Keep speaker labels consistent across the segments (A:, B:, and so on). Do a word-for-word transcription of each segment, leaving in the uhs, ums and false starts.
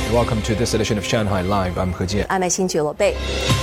A: Welcome to this edition of Shanghai Live. I'm He Jian.
B: I'm Xin Bei.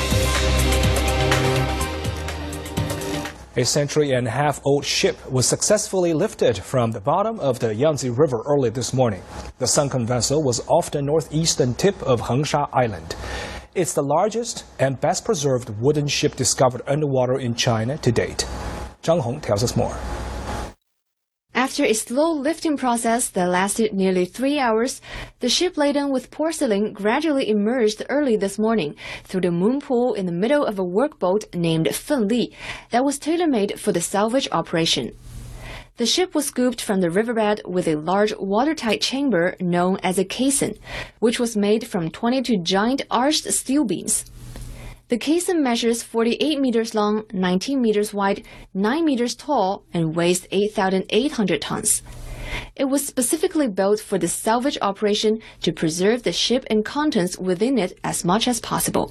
A: A century and a half old ship was successfully lifted from the bottom of the Yangtze River early this morning. The sunken vessel was off the northeastern tip of Hengsha Island. It's the largest and best preserved wooden ship discovered underwater in China to date. Zhang Hong tells us more.
C: After a slow lifting process that lasted nearly three hours, the ship laden with porcelain gradually emerged early this morning through the moon pool in the middle of a workboat named Fenli that was tailor-made for the salvage operation. The ship was scooped from the riverbed with a large watertight chamber known as a caisson, which was made from twenty-two giant arched steel beams. The caisson measures forty-eight meters long, nineteen meters wide, nine meters tall, and weighs eight thousand eight hundred tons. It was specifically built for the salvage operation to preserve the ship and contents within it as much as possible.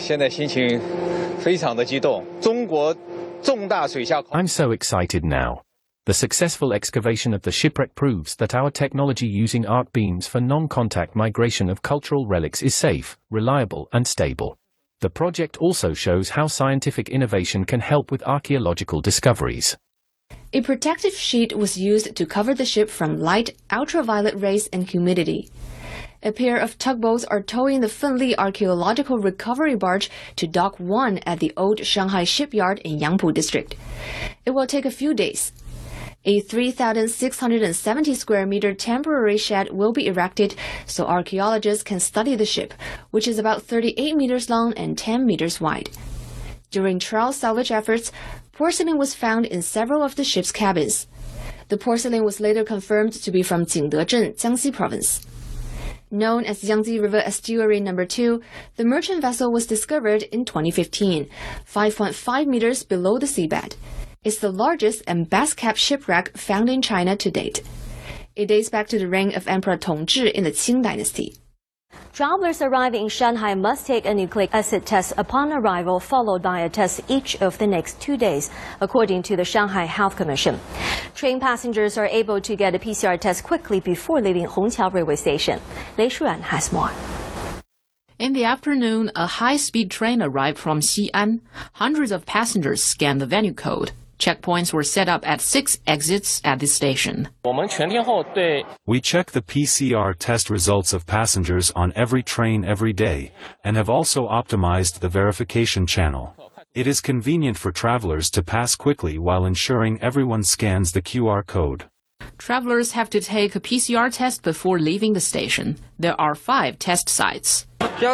D: I'm so excited now. The successful excavation of the shipwreck proves that our technology using arc beams for non-contact migration of cultural relics is safe, reliable, and stable. The project also shows how scientific innovation can help with archaeological discoveries.
C: A protective sheet was used to cover the ship from light, ultraviolet rays and humidity. A pair of tugboats are towing the Fenli archaeological recovery barge to Dock one at the old Shanghai shipyard in Yangpu district. It will take a few days. A three thousand six hundred seventy square meter temporary shed will be erected so archaeologists can study the ship, which is about thirty-eight meters long and ten meters wide. During trial salvage efforts, porcelain was found in several of the ship's cabins. The porcelain was later confirmed to be from Jingdezhen, Jiangxi province. Known as Yangtze River Estuary Number two, the merchant vessel was discovered in twenty fifteen, five point five meters below the seabed. It's the largest and best-kept shipwreck found in China to date. It dates back to the reign of Emperor Tongzhi in the Qing dynasty.
B: Travelers arriving in Shanghai must take a nucleic acid test upon arrival, followed by a test each of the next two days, according to the Shanghai Health Commission. Train passengers are able to get a P C R test quickly before leaving Hongqiao Railway Station. Lei Shuan has more.
E: In the afternoon, a high-speed train arrived from Xi'an. Hundreds of passengers scanned the venue code. Checkpoints were set up at six exits at the station.
D: We check the P C R test results of passengers on every train every day, and have also optimized the verification channel. It is convenient for travelers to pass quickly while ensuring everyone scans the Q R code.
E: Travelers have to take a P C R test before leaving the station. There are five test sites.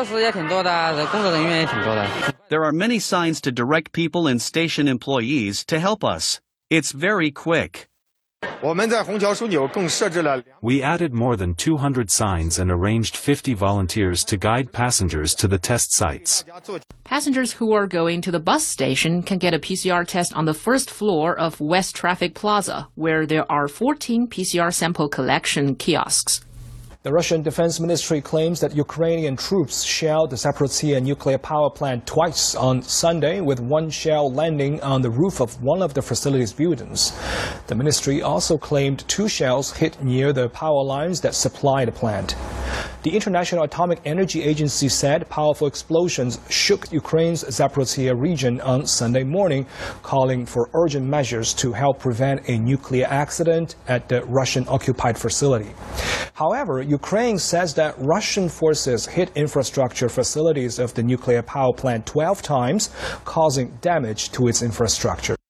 F: There are many signs to direct people and station employees to help us. It's very quick.
D: We added more than two hundred signs and arranged fifty volunteers to guide passengers to the test sites.
E: Passengers who are going to the bus station can get a P C R test on the first floor of West Traffic Plaza, where there are fourteen P C R sample collection kiosks.
A: The Russian Defense Ministry claims that Ukrainian troops shelled the Zaporizhzhia nuclear power plant twice on Sunday, with one shell landing on the roof of one of the facility's buildings. The ministry also claimed two shells hit near the power lines that supply the plant. The International Atomic Energy Agency said powerful explosions shook Ukraine's Zaporizhzhia region on Sunday morning, calling for urgent measures to help prevent a nuclear accident at the Russian-occupied facility. However, Ukraine says that Russian forces hit infrastructure facilities of the nuclear power plant twelve times, causing damage to its infrastructure.